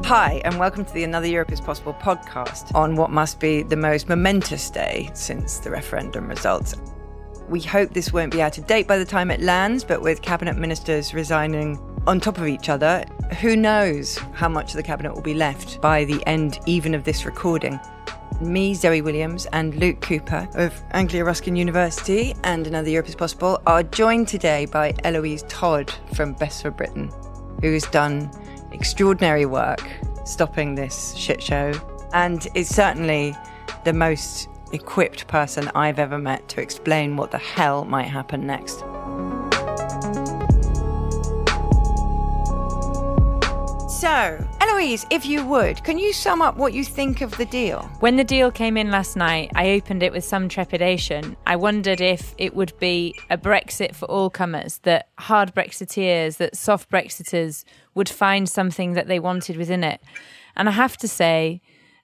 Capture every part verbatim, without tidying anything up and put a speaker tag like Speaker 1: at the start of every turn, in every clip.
Speaker 1: Hi, and welcome to the Another Europe is Possible podcast on what must be the most momentous day since the referendum results. We hope this won't be out of date by the time it lands, but with cabinet ministers resigning on top of each other, who knows how much of the cabinet will be left by the end even of this recording. Me, Zoe Williams, and Luke Cooper of Anglia Ruskin University and Another Europe is Possible are joined today by Eloise Todd from Best for Britain, who has done extraordinary work stopping this shit show and is certainly the most equipped person I've ever met to explain what the hell might happen next. So, Eloise, if you would, can you sum up what you think of the deal?
Speaker 2: When the deal came in last night, I opened it with some trepidation. I wondered if it would be a Brexit for all comers, that hard Brexiteers, that soft Brexiters would find something that they wanted within it. And I have to say,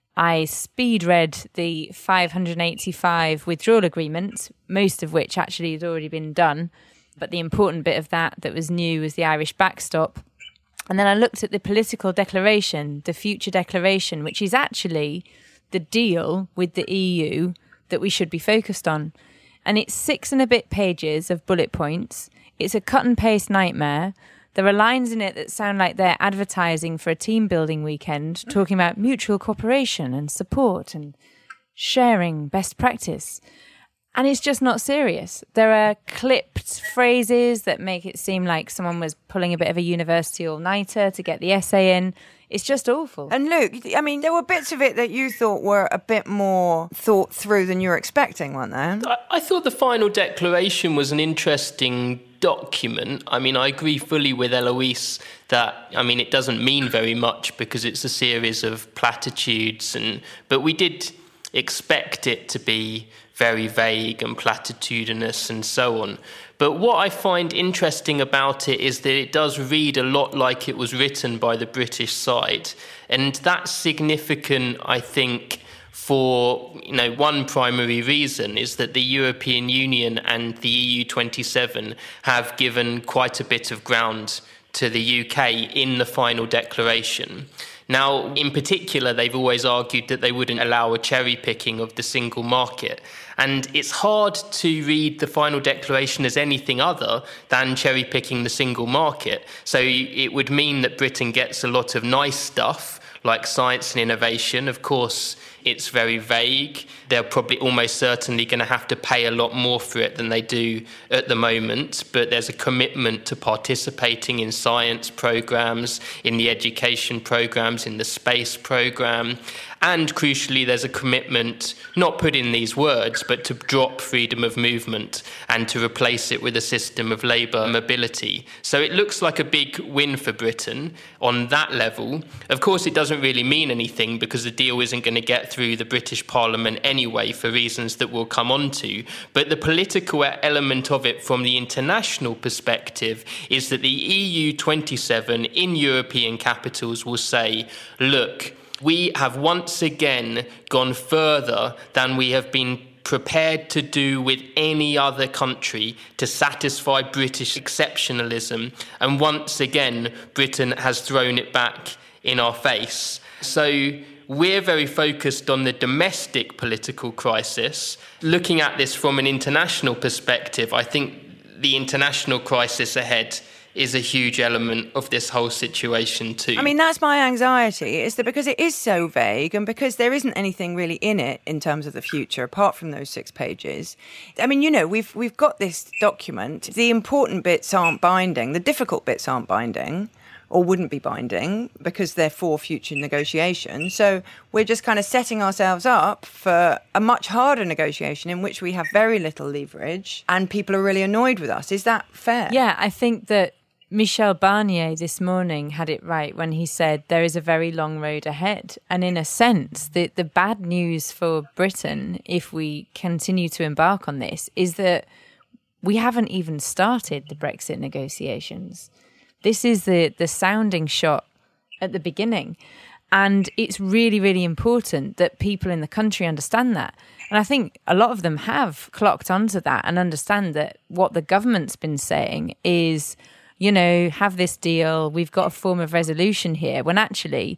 Speaker 2: I speed read the five hundred eighty-five withdrawal agreement, most of which actually had already been done. But the important bit of that that was new was the Irish backstop. And then I looked at the political declaration, the future declaration, which is actually the deal with the E U that we should be focused on. And it's six and a bit pages of bullet points. It's a cut and paste nightmare. There are lines in it that sound like they're advertising for a team building weekend, talking about mutual cooperation and support and sharing best practice. And it's just not serious. There are clipped phrases that make it seem like someone was pulling a bit of a university all-nighter to get the essay in. It's just awful.
Speaker 1: And Luke, I mean, there were bits of it that you thought were a bit more thought through than you were expecting, weren't there?
Speaker 3: I, I thought the final declaration was an interesting document. I mean, I agree fully with Eloise that, I mean, it doesn't mean very much because it's a series of platitudes, and but we did expect it to be very vague and platitudinous and so on. But what I find interesting about it is that it does read a lot like it was written by the British side. And that's significant, I think, for, you know, one primary reason is that the European Union and the E U twenty-seven have given quite a bit of ground to the U K in the final declaration. Now, in particular, they've always argued that they wouldn't allow a cherry picking of the single market. And it's hard to read the final declaration as anything other than cherry picking the single market. So it would mean that Britain gets a lot of nice stuff like science and innovation. Of course, it's very vague. They're probably almost certainly going to have to pay a lot more for it than they do at the moment. But there's a commitment to participating in science programs, in the education programs, in the space program. And crucially, there's a commitment, not put in these words, but to drop freedom of movement and to replace it with a system of labour mobility. So it looks like a big win for Britain on that level. Of course, it doesn't really mean anything because the deal isn't going to get through the British Parliament anyway for reasons that we'll come on to. But the political element of it from the international perspective is that the E U twenty-seven in European capitals will say, look, we have once again gone further than we have been prepared to do with any other country to satisfy British exceptionalism. And once again, Britain has thrown it back in our face. So we're very focused on the domestic political crisis. Looking at this from an international perspective, I think the international crisis ahead is a huge element of this whole situation too.
Speaker 1: I mean, that's my anxiety, is that because it is so vague and because there isn't anything really in it in terms of the future, apart from those six pages. I mean, you know, we've we've got this document. The important bits aren't binding. The difficult bits aren't binding or wouldn't be binding because they're for future negotiations. So we're just kind of setting ourselves up for a much harder negotiation in which we have very little leverage and people are really annoyed with us. Is that fair?
Speaker 2: Yeah, I think that Michel Barnier this morning had it right when he said there is a very long road ahead. And in a sense, the, the bad news for Britain, if we continue to embark on this, is that we haven't even started the Brexit negotiations. This is the, the sounding shot at the beginning. And it's really, really important that people in the country understand that. And I think a lot of them have clocked onto that and understand that what the government's been saying is, you know, have this deal, we've got a form of resolution here, when actually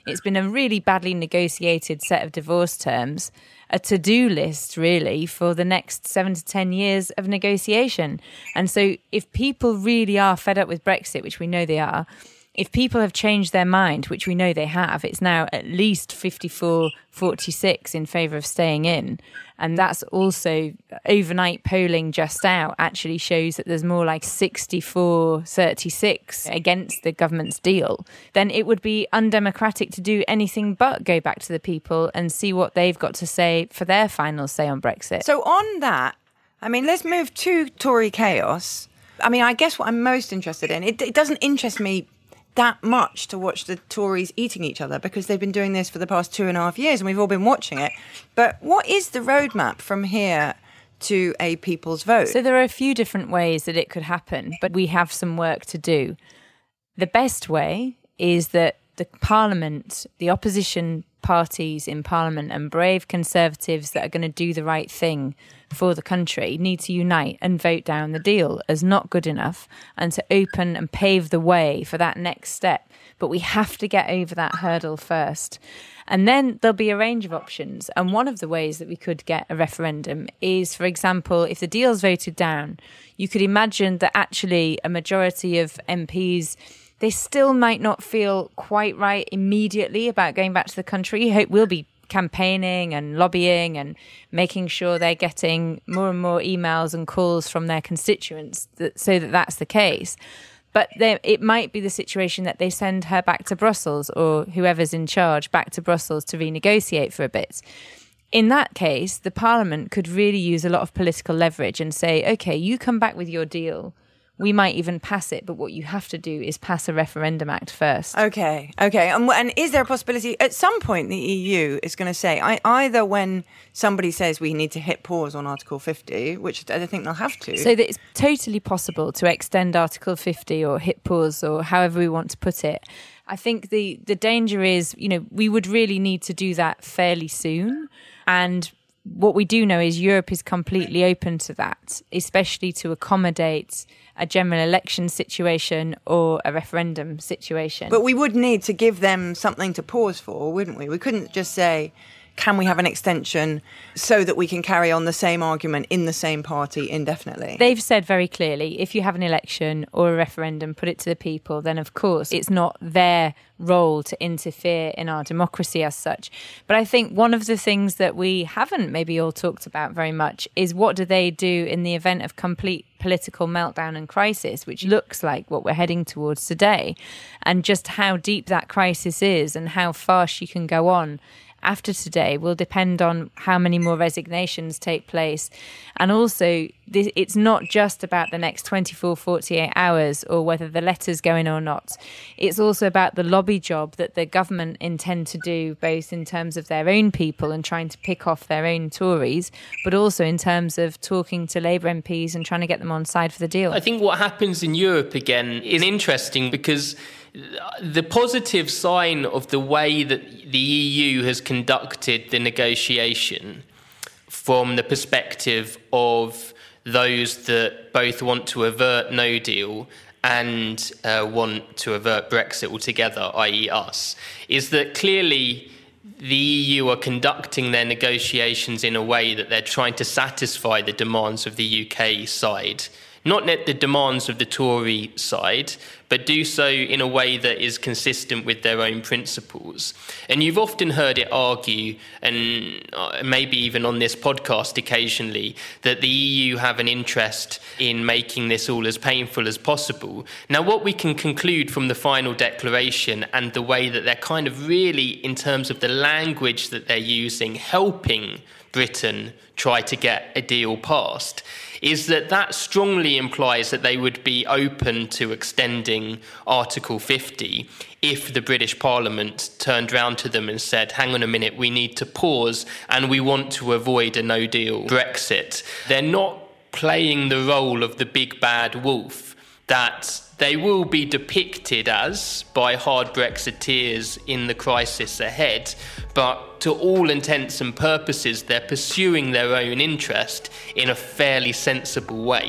Speaker 2: It's been a really badly negotiated set of divorce terms, a to-do list, really, for the next seven to ten years of negotiation. And so if people really are fed up with Brexit, which we know they are, if people have changed their mind, which we know they have, it's now at least fifty-four forty-six in favour of staying in. And that's also overnight polling just out actually shows that there's more like sixty-four thirty-six against the government's deal. Then it would be undemocratic to do anything but go back to the people and see what they've got to say for their final say on Brexit.
Speaker 1: So on that, I mean, let's move to Tory chaos. I mean, I guess what I'm most interested in, it, it doesn't interest me that much to watch the Tories eating each other because they've been doing this for the past two and a half years and we've all been watching it. But what is the roadmap from here to a people's vote?
Speaker 2: So there are a few different ways that it could happen, but we have some work to do. The best way is that the Parliament, the opposition parties in Parliament and brave Conservatives that are going to do the right thing for the country need to unite and vote down the deal as not good enough and to open and pave the way for that next step. But we have to get over that hurdle first. And then there'll be a range of options. And one of the ways that we could get a referendum is, for example, if the deal's voted down, you could imagine that actually a majority of M Ps, they still might not feel quite right immediately about going back to the country. Hope we'll be campaigning and lobbying and making sure they're getting more and more emails and calls from their constituents that, so that that's the case. But there, it might be the situation that they send her back to Brussels or whoever's in charge back to Brussels to renegotiate for a bit. In that case, the Parliament could really use a lot of political leverage and say, OK, you come back with your deal. We might even pass it, but what you have to do is pass a referendum act first.
Speaker 1: Okay, okay. And, and is there a possibility, at some point the E U is going to say, I, either when somebody says we need to hit pause on Article fifty, which I don't think they'll have to.
Speaker 2: So that it's totally possible to extend Article fifty or hit pause or however we want to put it. I think the, the danger is, you know, we would really need to do that fairly soon. And what we do know is Europe is completely open to that, especially to accommodate a general election situation or a referendum situation.
Speaker 1: But we would need to give them something to pause for, wouldn't we? We couldn't just say, can we have an extension so that we can carry on the same argument in the same party indefinitely?
Speaker 2: They've said very clearly, if you have an election or a referendum, put it to the people, then of course it's not their role to interfere in our democracy as such. But I think one of the things that we haven't maybe all talked about very much is what do they do in the event of complete political meltdown and crisis, which looks like what we're heading towards today, and just how deep that crisis is and how far she can go on after today will depend on how many more resignations take place. And also, this, it's not just about the next twenty-four, forty-eight hours or whether the letters go in or not. It's also about the lobby job that the government intend to do, both in terms of their own people and trying to pick off their own Tories, but also in terms of talking to Labour M Ps and trying to get them on side for the deal.
Speaker 3: I think what happens in Europe, again, is interesting because the positive sign of the way that the E U has conducted the negotiation from the perspective of those that both want to avert no deal and uh, want to avert Brexit altogether, that is us, is that clearly the E U are conducting their negotiations in a way that they're trying to satisfy the demands of the U K side. Not net the demands of the Tory side, but do so in a way that is consistent with their own principles. And you've often heard it argue, and maybe even on this podcast occasionally, that the E U have an interest in making this all as painful as possible. Now, what we can conclude from the final declaration and the way that they're kind of really, in terms of the language that they're using, helping Britain try to get a deal passed, is that that strongly implies that they would be open to extending Article fifty if the British Parliament turned round to them and said, hang on a minute, we need to pause and we want to avoid a no-deal Brexit. They're not playing the role of the big bad wolf that they will be depicted as by hard Brexiteers in the crisis ahead, but to all intents and purposes, they're pursuing their own interest in a fairly sensible way.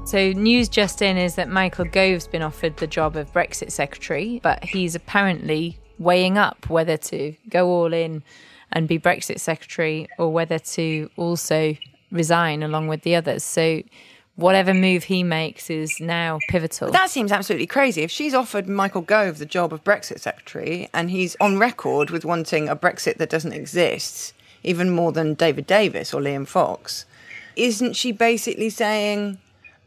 Speaker 2: So news just in is that Michael Gove's been offered the job of Brexit Secretary, but he's apparently weighing up whether to go all in and be Brexit Secretary or whether to also resign along with the others. So whatever move he makes is now pivotal.
Speaker 1: But that seems absolutely crazy. If she's offered Michael Gove the job of Brexit Secretary and he's on record with wanting a Brexit that doesn't exist, even more than David Davis or Liam Fox, isn't she basically saying,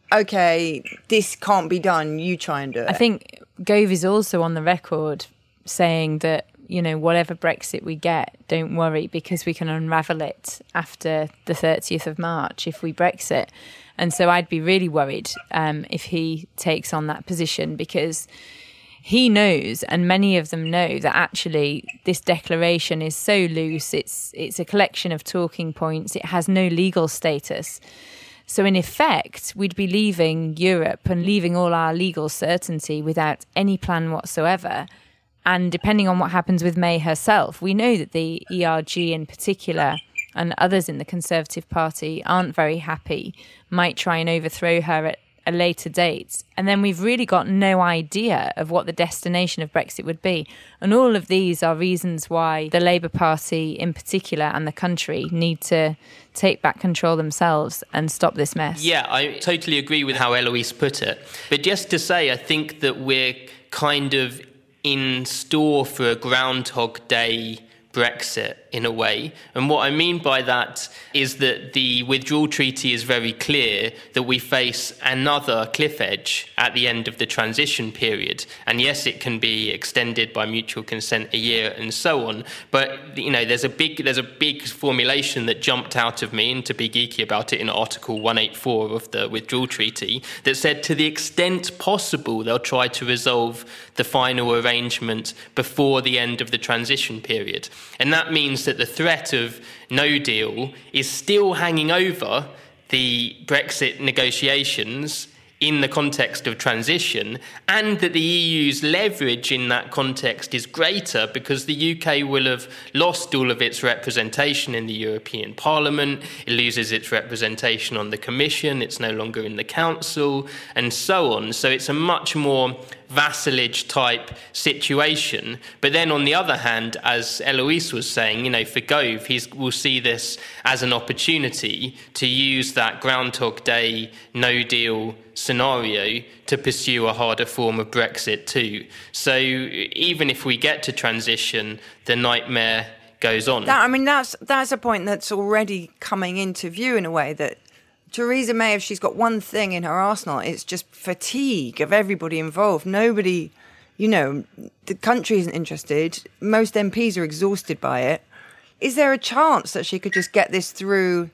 Speaker 1: OK, this can't be done, you try and do it?
Speaker 2: I think Gove is also on the record saying that, you know, whatever Brexit we get, don't worry, because we can unravel it after the thirtieth of March if we Brexit. And so I'd be really worried um, if he takes on that position, because he knows, and many of them know, that actually this declaration is so loose. It's it's a collection of talking points. It has no legal status. So in effect, we'd be leaving Europe and leaving all our legal certainty without any plan whatsoever. And depending on what happens with May herself, we know that the E R G in particular and others in the Conservative Party aren't very happy, might try and overthrow her at a later date. And then we've really got no idea of what the destination of Brexit would be. And all of these are reasons why the Labour Party in particular and the country need to take back control themselves and stop this mess.
Speaker 3: Yeah, I totally agree with how Eloise put it. But just to say, I think that we're kind of in store for a Groundhog Day Brexit in a way. And what I mean by that is that the withdrawal treaty is very clear that we face another cliff edge at the end of the transition period. And yes, it can be extended by mutual consent a year and so on. But, you know, there's a big there's a big formulation that jumped out of me, and to be geeky about it, in Article one eighty-four of the withdrawal treaty, that said to the extent possible they'll try to resolve the final arrangement before the end of the transition period. And that means that the threat of no deal is still hanging over the Brexit negotiations in the context of transition, and that the E U's leverage in that context is greater because the U K will have lost all of its representation in the European Parliament, it loses its representation on the Commission, it's no longer in the Council, and so on. So it's a much more vassalage type situation. But then on the other hand, as Eloise was saying, you know, for Gove, he will see this as an opportunity to use that Groundhog Day no deal scenario to pursue a harder form of Brexit too. So even if we get to transition, the nightmare goes on.
Speaker 1: That, I mean, that's that's a point that's already coming into view in a way, that Theresa May, if she's got one thing in her arsenal, it's just fatigue of everybody involved. Nobody, you know, the country isn't interested. Most M Ps are exhausted by it. Is there a chance that she could just get this through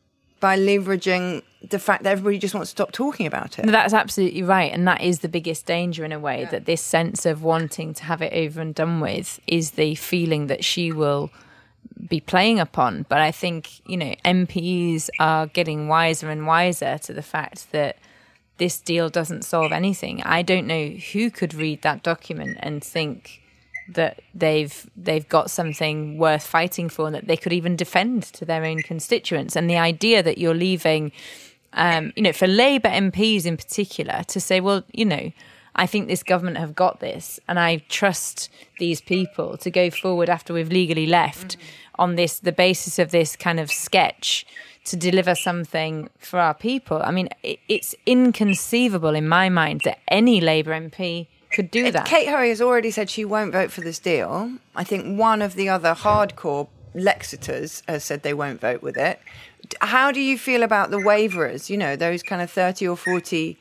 Speaker 1: by leveraging the fact that everybody just wants to stop talking about it?
Speaker 2: That's absolutely right. And that is the biggest danger in a way, yeah. that this sense of wanting to have it over and done with is the feeling that she will be playing upon. But I think, you know, M Ps are getting wiser and wiser to the fact that this deal doesn't solve anything. I don't know who could read that document and think that they've they've got something worth fighting for and that they could even defend to their own constituents. And the idea that you're leaving, um, you know, for Labour M Ps in particular, to say, well, you know, I think this government have got this and I trust these people to go forward after we've legally left mm-hmm. on this, the basis of this kind of sketch to deliver something for our people. I mean, it, it's inconceivable in my mind that any Labour M P could do that.
Speaker 1: Kate Hoey has already said she won't vote for this deal. I think one of the other hardcore Lexiters has said they won't vote with it. How do you feel about the waverers, you know, those kind of thirty or forty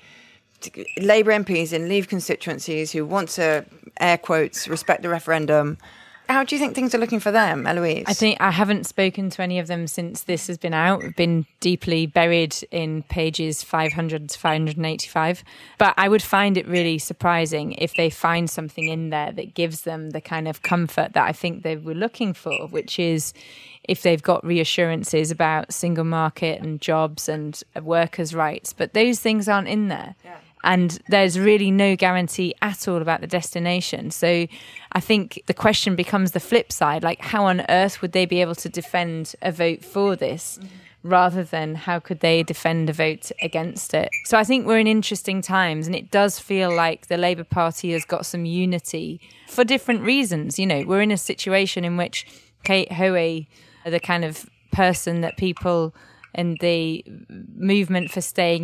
Speaker 1: Labour M Ps in Leave constituencies who want to, air quotes, respect the referendum? How do you think things are looking for them, Eloise?
Speaker 2: I think I haven't spoken to any of them since this has been out. I've been deeply buried in pages five hundred to five hundred eighty-five. But I would find it really surprising if they find something in there that gives them the kind of comfort that I think they were looking for, which is if they've got reassurances about single market and jobs and workers' rights. But those things aren't in there. Yeah. And there's really no guarantee at all about the destination. So I think the question becomes the flip side, like how on earth would they be able to defend a vote for this mm-hmm. rather than how could they defend a vote against it. So I think we're in interesting times, and it does feel like the Labour Party has got some unity for different reasons. You know, we're in a situation in which Kate Hoey, the kind of person that people in the movement for staying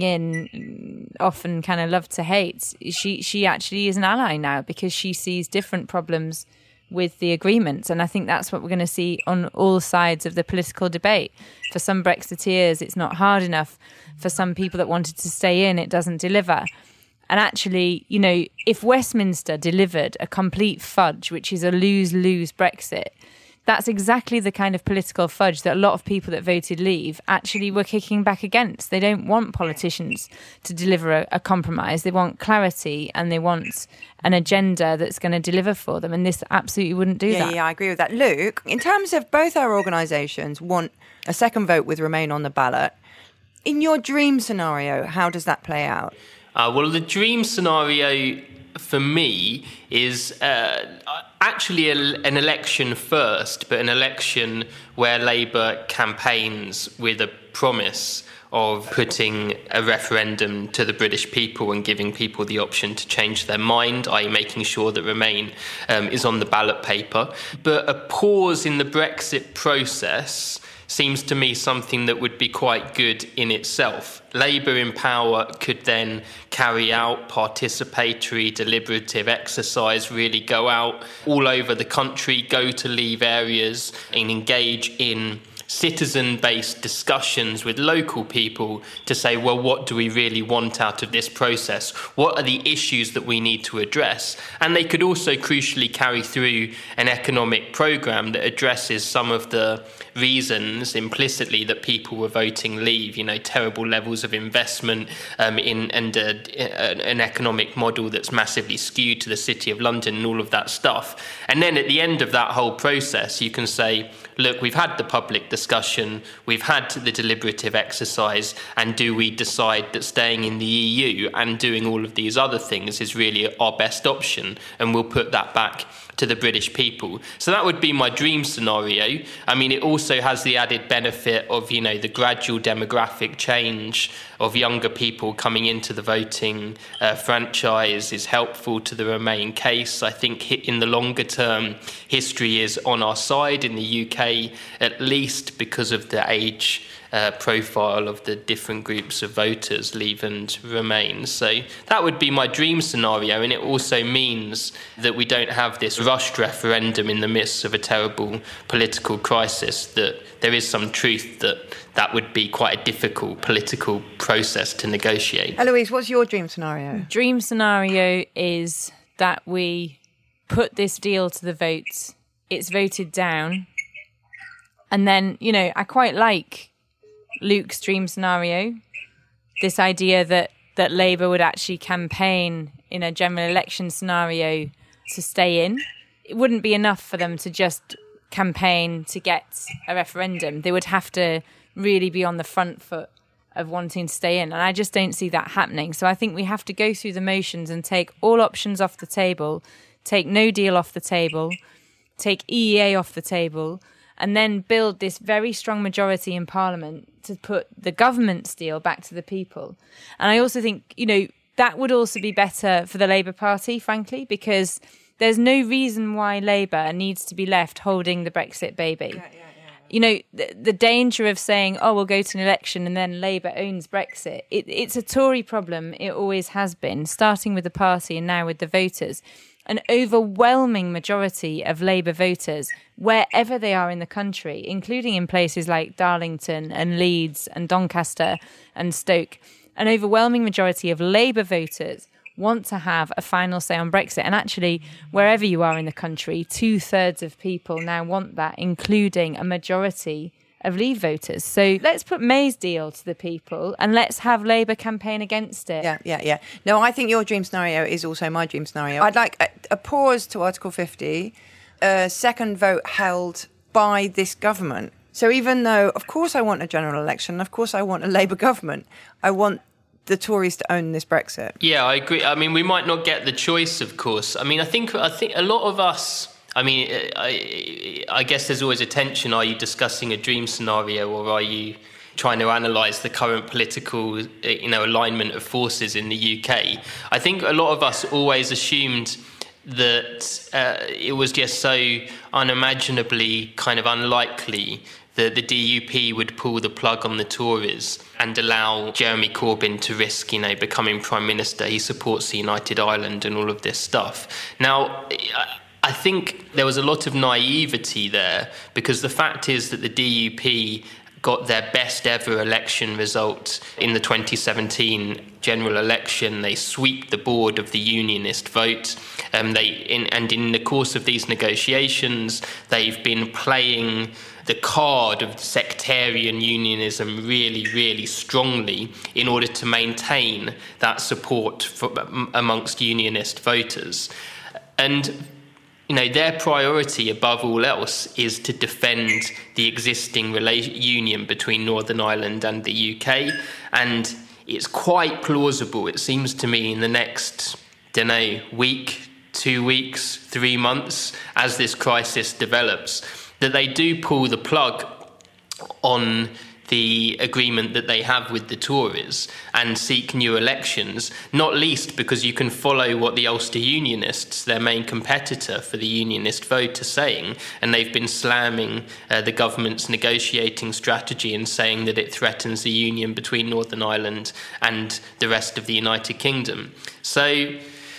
Speaker 2: in often kind of love to hate, she she actually is an ally now because she sees different problems with the agreement. And I think that's what we're going to see on all sides of the political debate. For some Brexiteers, it's not hard enough. For some people that wanted to stay in, it doesn't deliver. And actually, you know, if Westminster delivered a complete fudge, which is a lose-lose Brexit, that's exactly the kind of political fudge that a lot of people that voted leave actually were kicking back against. They don't want politicians to deliver a, a compromise. They want clarity and they want an agenda that's going to deliver for them. And this absolutely wouldn't do
Speaker 1: yeah,
Speaker 2: that.
Speaker 1: Yeah, I agree with that. Luke, in terms of both our organisations want a second vote with Remain on the ballot, in your dream scenario, how does that play out?
Speaker 3: Uh, well, the dream scenario for me is uh, actually a, an election first, but an election where Labour campaigns with a promise of putting a referendum to the British people and giving people the option to change their mind, that is making sure that Remain um, is on the ballot paper. But a pause in the Brexit process seems to me something that would be quite good in itself. Labour in power could then carry out participatory, deliberative exercise, really go out all over the country, go to leave areas and engage in citizen-based discussions with local people to say, well, what do we really want out of this process? What are the issues that we need to address? And they could also crucially carry through an economic programme that addresses some of the reasons implicitly that people were voting leave, you know, terrible levels of investment um, in and uh, an economic model that's massively skewed to the City of London and all of that stuff. And then at the end of that whole process, you can say, look, we've had the public discussion, we've had the deliberative exercise, and do we decide that staying in the E U and doing all of these other things is really our best option, and we'll put that back to the British people. So that would be my dream scenario. I mean, it also has the added benefit of, you know, the gradual demographic change of younger people coming into the voting uh, franchise is helpful to the Remain case. I think in the longer term, history is on our side in the U K, at least because of the age Uh, profile of the different groups of voters, Leave and Remain. So that would be my dream scenario, and it also means that we don't have this rushed referendum in the midst of a terrible political crisis, that there is some truth that that would be quite a difficult political process to negotiate.
Speaker 1: Eloise, what's your dream scenario?
Speaker 2: Dream scenario is that we put this deal to the vote, it's voted down, and then, you know, I quite like Luke's dream scenario, this idea that, that Labour would actually campaign in a general election scenario to stay in. It wouldn't be enough for them to just campaign to get a referendum. They would have to really be on the front foot of wanting to stay in. And I just don't see that happening. So I think we have to go through the motions and take all options off the table, take no deal off the table, take E E A off the table, and then build this very strong majority in Parliament to put the government's deal back to the people. And I also think, you know, that would also be better for the Labour Party, frankly, because there's no reason why Labour needs to be left holding the Brexit baby. Yeah, yeah, yeah. You know, the, the danger of saying, oh, we'll go to an election and then Labour owns Brexit. It, it's a Tory problem. It always has been, starting with the party and now with the voters. An overwhelming majority of Labour voters, wherever they are in the country, including in places like Darlington and Leeds and Doncaster and Stoke, an overwhelming majority of Labour voters want to have a final say on Brexit. And actually, wherever you are in the country, two-thirds of people now want that, including a majority of Leave voters. So let's put May's deal to the people and let's have Labour campaign against it.
Speaker 1: Yeah, yeah, yeah. No, I think your dream scenario is also my dream scenario. I'd like a, a pause to Article fifty, a second vote held by this government. So even though, of course, I want a general election, of course, I want a Labour government, I want the Tories to own this Brexit.
Speaker 3: Yeah, I agree. I mean, we might not get the choice, of course. I mean, I think I think a lot of us, I mean, I, I guess there's always a tension. Are you discussing a dream scenario or are you trying to analyse the current political, you know, alignment of forces in the U K. I think a lot of us always assumed that uh, it was just so unimaginably kind of unlikely that the D U P would pull the plug on the Tories and allow Jeremy Corbyn to risk, you know, becoming Prime Minister. He supports the United Ireland and all of this stuff. Now, I think there was a lot of naivety there, because the fact is that the D U P got their best ever election result in the twenty seventeen general election. They swept the board of the unionist vote. Um, they in, and in the course of these negotiations, they've been playing the card of sectarian unionism really, really strongly in order to maintain that support for, amongst unionist voters. And you know, their priority above all else is to defend the existing rela- union between Northern Ireland and the U K. And it's quite plausible, it seems to me, in the next, don't know, week, two weeks, three months, as this crisis develops, that they do pull the plug on the agreement that they have with the Tories and seek new elections, not least because you can follow what the Ulster Unionists, their main competitor for the unionist vote, are saying, and they've been slamming uh, the government's negotiating strategy and saying that it threatens the union between Northern Ireland and the rest of the United Kingdom. So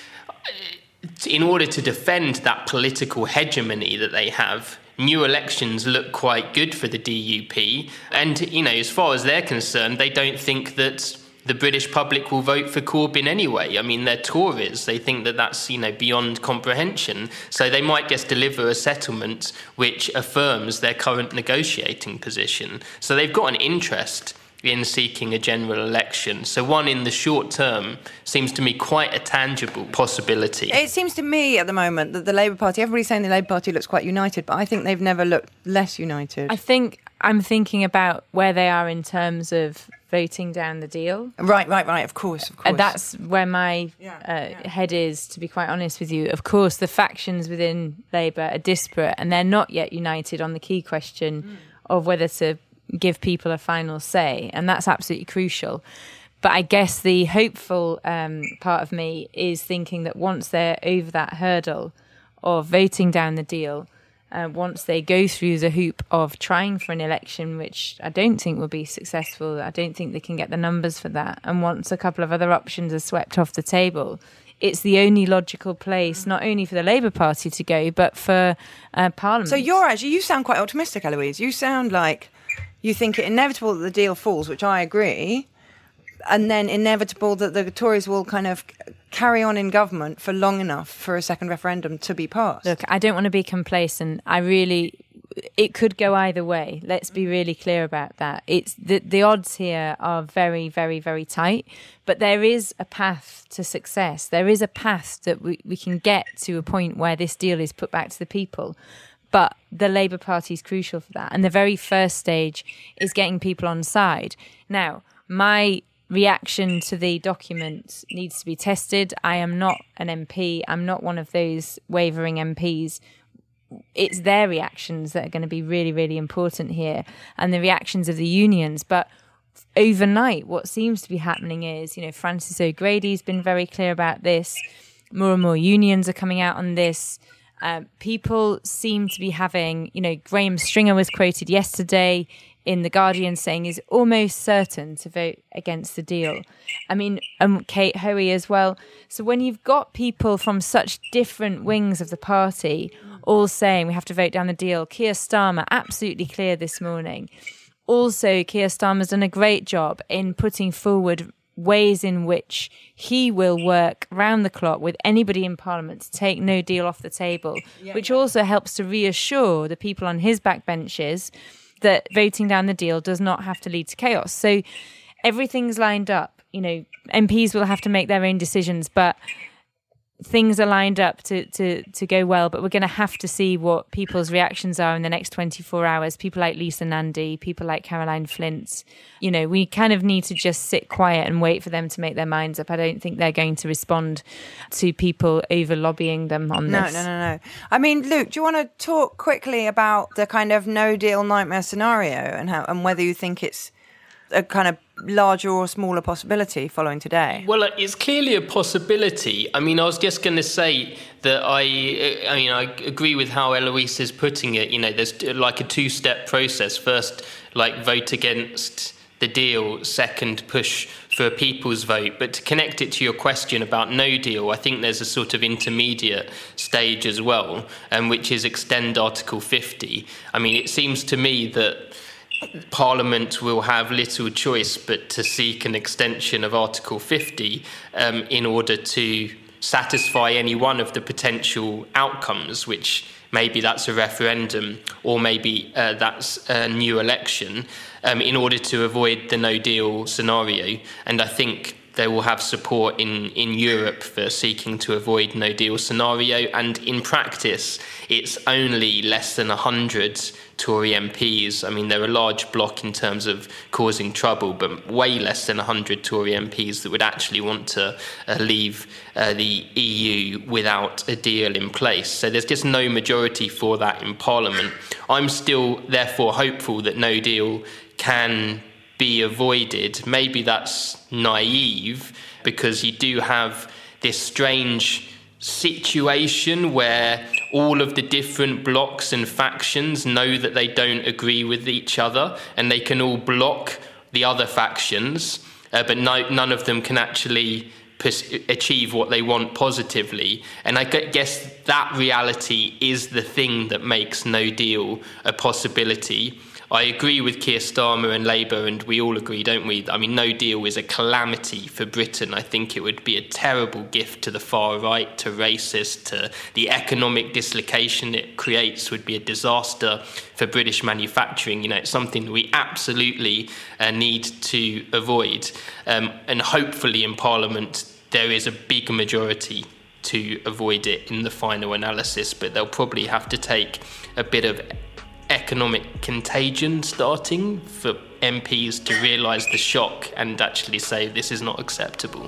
Speaker 3: in order to defend that political hegemony that they have, new elections look quite good for the D U P. And, you know, as far as they're concerned, they don't think that the British public will vote for Corbyn anyway. I mean, they're Tories. They think that that's, you know, beyond comprehension. So they might just deliver a settlement which affirms their current negotiating position. So they've got an interest in seeking a general election. So one in the short term seems to me quite a tangible possibility.
Speaker 1: It seems to me at the moment that the Labour Party, everybody's saying the Labour Party looks quite united, but I think they've never looked less united.
Speaker 2: I think I'm thinking about where they are in terms of voting down the deal.
Speaker 1: Right, right, right, of course, of course.
Speaker 2: And that's where my
Speaker 1: yeah,
Speaker 2: uh,
Speaker 1: yeah.
Speaker 2: head is, to be quite honest with you. Of course, the factions within Labour are disparate and they're not yet united on the key question mm. of whether to give people a final say, and that's absolutely crucial. But I guess the hopeful um, part of me is thinking that once they're over that hurdle of voting down the deal, uh, once they go through the hoop of trying for an election, which I don't think will be successful, I don't think they can get the numbers for that, and once a couple of other options are swept off the table, it's the only logical place, not only for the Labour Party to go, but for uh, Parliament. So
Speaker 1: you're actually, you sound quite optimistic, Eloise. You sound like you think it inevitable that the deal falls, which I agree, and then inevitable that the Tories will kind of carry on in government for long enough for a second referendum to be passed.
Speaker 2: Look, I don't want to be complacent. I really, it could go either way. Let's be really clear about that. It's the, the odds here are very, very, very tight, but there is a path to success. There is a path that we, we can get to a point where this deal is put back to the people. But the Labour Party is crucial for that. And the very first stage is getting people on side. Now, my reaction to the document needs to be tested. I am not an M P. I'm not one of those wavering M Ps. It's their reactions that are going to be really, really important here, and the reactions of the unions. But overnight, what seems to be happening is, you know, Francis O'Grady's been very clear about this. More and more unions are coming out on this. Um, people seem to be having, you know, Graham Stringer was quoted yesterday in The Guardian saying he's almost certain to vote against the deal. I mean, um, Kate Hoey as well. So when you've got people from such different wings of the party all saying we have to vote down the deal, Keir Starmer absolutely clear this morning. Also, Keir Starmer's done a great job in putting forward ways in which he will work round the clock with anybody in Parliament to take no deal off the table, yeah, which yeah. also helps to reassure the people on his backbenches that voting down the deal does not have to lead to chaos. So everything's lined up. You know, M Ps will have to make their own decisions, but things are lined up to, to, to go well, but we're going to have to see what people's reactions are in the next twenty-four hours. People like Lisa Nandy, people like Caroline Flint. You know, we kind of need to just sit quiet and wait for them to make their minds up. I don't think they're going to respond to people over lobbying them on
Speaker 1: no,
Speaker 2: this.
Speaker 1: No, no, no, no. I mean, Luke, do you want to talk quickly about the kind of no deal nightmare scenario and how and whether you think it's a kind of larger or smaller possibility following today?
Speaker 3: Well, it's clearly a possibility. I mean, I was just going to say that I, I mean, I agree with how Eloise is putting it. You know, there's like a two-step process. First, like vote against the deal. Second, push for a people's vote. But to connect it to your question about no deal, I think there's a sort of intermediate stage as well, um, which is extend Article fifty. I mean, it seems to me that Parliament will have little choice but to seek an extension of Article fifty um, in order to satisfy any one of the potential outcomes, which maybe that's a referendum or maybe uh, that's a new election, um, in order to avoid the no-deal scenario. And I think they will have support in, in Europe for seeking to avoid no-deal scenario. And in practice, it's only less than one hundred Tory M Ps. I mean, they're a large bloc in terms of causing trouble, but way less than one hundred Tory M Ps that would actually want to uh, leave uh, the E U without a deal in place. So there's just no majority for that in Parliament. I'm still, therefore, hopeful that no deal can be avoided. Maybe that's naive, because you do have this strange situation where all of the different blocs and factions know that they don't agree with each other, and they can all block the other factions, uh, but no, none of them can actually pers- achieve what they want positively. And I guess that reality is the thing that makes no deal a possibility. I agree with Keir Starmer and Labour, and we all agree, don't we? I mean, no deal is a calamity for Britain. I think it would be a terrible gift to the far right, to racists, to the economic dislocation it creates would be a disaster for British manufacturing. You know, it's something that we absolutely uh, need to avoid. Um, and hopefully in Parliament there is a big majority to avoid it in the final analysis, but they'll probably have to take a bit of economic contagion starting for M Ps to realise the shock and actually say this is not acceptable.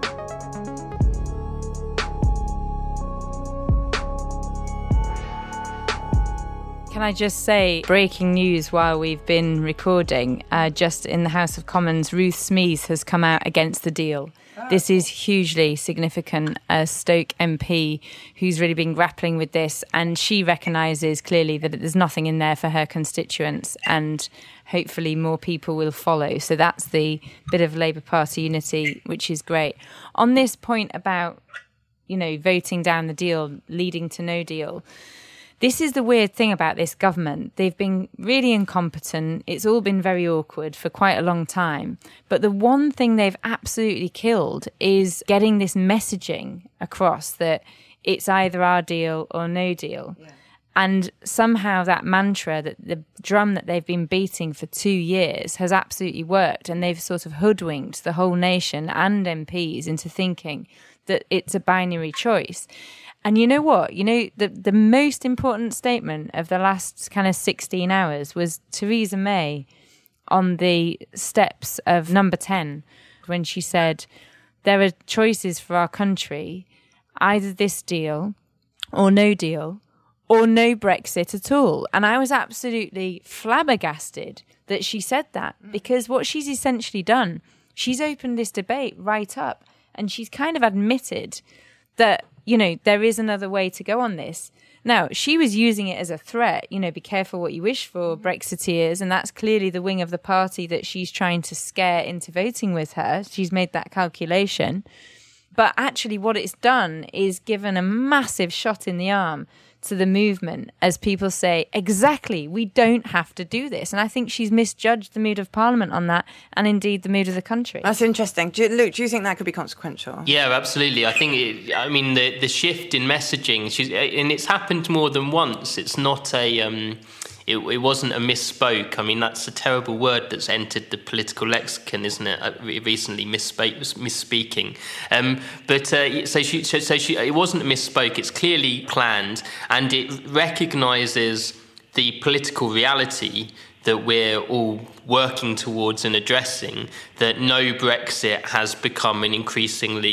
Speaker 2: Can I just say, breaking news while we've been recording, uh, just in the House of Commons, Ruth Smeeth has come out against the deal. This is hugely significant. A Stoke M P who's really been grappling with this, and she recognises clearly that there's nothing in there for her constituents, and hopefully more people will follow. So that's the bit of Labour Party unity, which is great. On this point about, you know, voting down the deal, leading to no deal, this is the weird thing about this government. They've been really incompetent. It's all been very awkward for quite a long time. But the one thing they've absolutely killed is getting this messaging across that it's either our deal or no deal. Yeah. And somehow that mantra, that the drum that they've been beating for two years has absolutely worked. And they've sort of hoodwinked the whole nation and M Ps into thinking that it's a binary choice. And you know what? You know, the, the most important statement of the last kind of sixteen hours was Theresa May on the steps of number ten, when she said, there are choices for our country, either this deal or no deal or no Brexit at all. And I was absolutely flabbergasted that she said that, because what she's essentially done, she's opened this debate right up, and she's kind of admitted that, you know, there is another way to go on this. Now, she was using it as a threat, you know, be careful what you wish for, Brexiteers, and that's clearly the wing of the party that she's trying to scare into voting with her. She's made that calculation. But actually what it's done is given a massive shot in the arm to the movement, as people say, exactly, we don't have to do this. And I think she's misjudged the mood of Parliament on that, and indeed the mood of the country.
Speaker 1: That's interesting. Do you, Luke, do you think that could be consequential?
Speaker 3: Yeah, absolutely. I think, it, I mean, the, the shift in messaging, she's, and it's happened more than once. It's not a... Um, It, it wasn't a misspoke. I mean, that's a terrible word that's entered the political lexicon, isn't it? Uh, recently, misspoke, misspeaking. Um, but uh, so, she, so, so she, it wasn't a misspoke. It's clearly planned, and it recognises the political reality that we're all working towards and addressing, that no Brexit has become an increasingly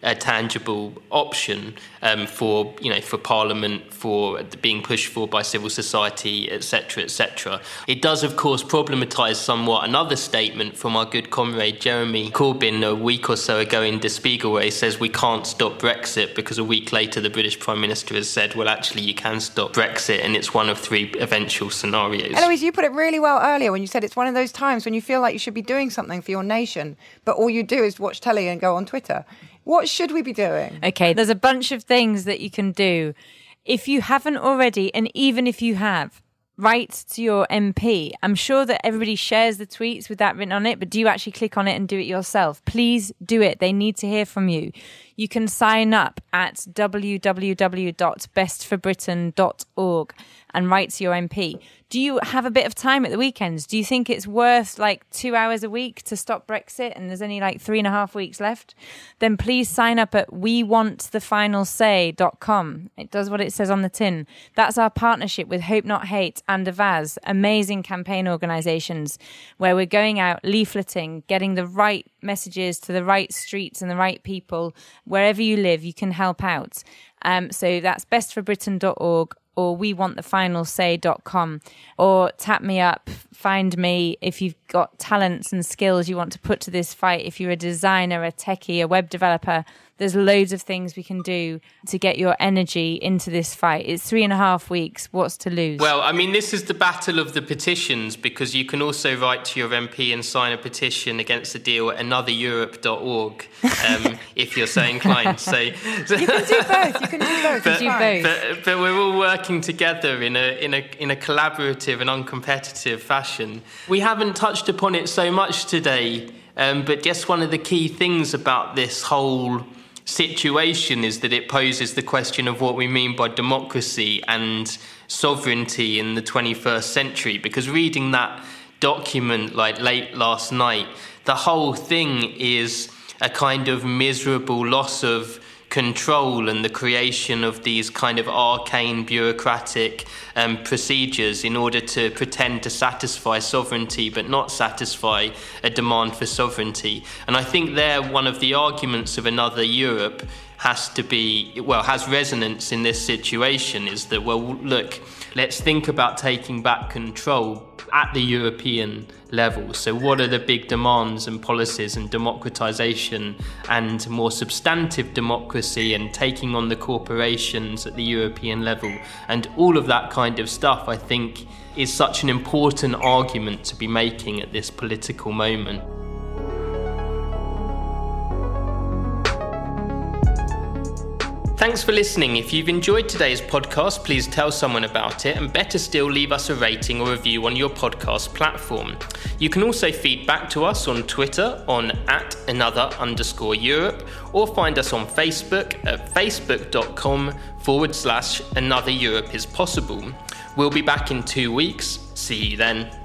Speaker 3: a tangible option um, for, you know, for Parliament, for being pushed for by civil society, et cetera, et cetera. It does, of course, problematise somewhat another statement from our good comrade Jeremy Corbyn a week or so ago in Der Spiegel, where he says we can't stop Brexit, because a week later the British Prime Minister has said, well, actually, you can stop Brexit, and it's one of three eventual scenarios.
Speaker 1: Eloise, you put it really well earlier when you said it's one of those times when you feel like you should be doing something for your nation, but all you do is watch telly and go on Twitter. What should we be doing?
Speaker 2: Okay, there's a bunch of things that you can do. If you haven't already, and even if you have, write to your M P. I'm sure that everybody shares the tweets with that written on it, but do you actually click on it and do it yourself? Please do it. They need to hear from you. You can sign up at w w w dot best for britain dot org and write to your M P. Do you have a bit of time at the weekends? Do you think it's worth like two hours a week to stop Brexit and there's only like three and a half weeks left? Then please sign up at we want the final say dot com. It does what it says on the tin. That's our partnership with Hope Not Hate and Avaz, amazing campaign organisations where we're going out leafleting, getting the right messages to the right streets and the right people. Wherever you live, you can help out. Um, so that's best for britain dot org or we want the final say dot com, or tap me up, find me if you've got talents and skills you want to put to this fight. If you're a designer, a techie, a web developer, there's loads of things we can do to get your energy into this fight. It's three and a half weeks. What's to lose?
Speaker 3: Well, I mean, this is the battle of the petitions, because you can also write to your M P and sign a petition against the deal at another europe dot org um, if you're so inclined. So, so
Speaker 1: you can do both. You can do both.
Speaker 3: But,
Speaker 2: do both.
Speaker 3: But, but we're all working together in a in a in a collaborative and uncompetitive fashion. We haven't touched upon it so much today, um, but just one of the key things about this whole situation is that it poses the question of what we mean by democracy and sovereignty in the twenty-first century. Because reading that document like late last night, the whole thing is a kind of miserable loss of control and the creation of these kind of arcane bureaucratic um, procedures in order to pretend to satisfy sovereignty but not satisfy a demand for sovereignty. And I think there one of the arguments of another Europe has to be, well, has resonance in this situation, is that, well, look, let's think about taking back control at the European level. So what are the big demands and policies and democratisation and more substantive democracy and taking on the corporations at the European level? And all of that kind of stuff, I think, is such an important argument to be making at this political moment. Thanks for listening. If you've enjoyed today's podcast, please tell someone about it, and better still, leave us a rating or review on your podcast platform. You can also feed back to us on Twitter on at another underscore Europe, or find us on Facebook at facebook.com forward slash another Europe is possible. We'll be back in two weeks. See you then.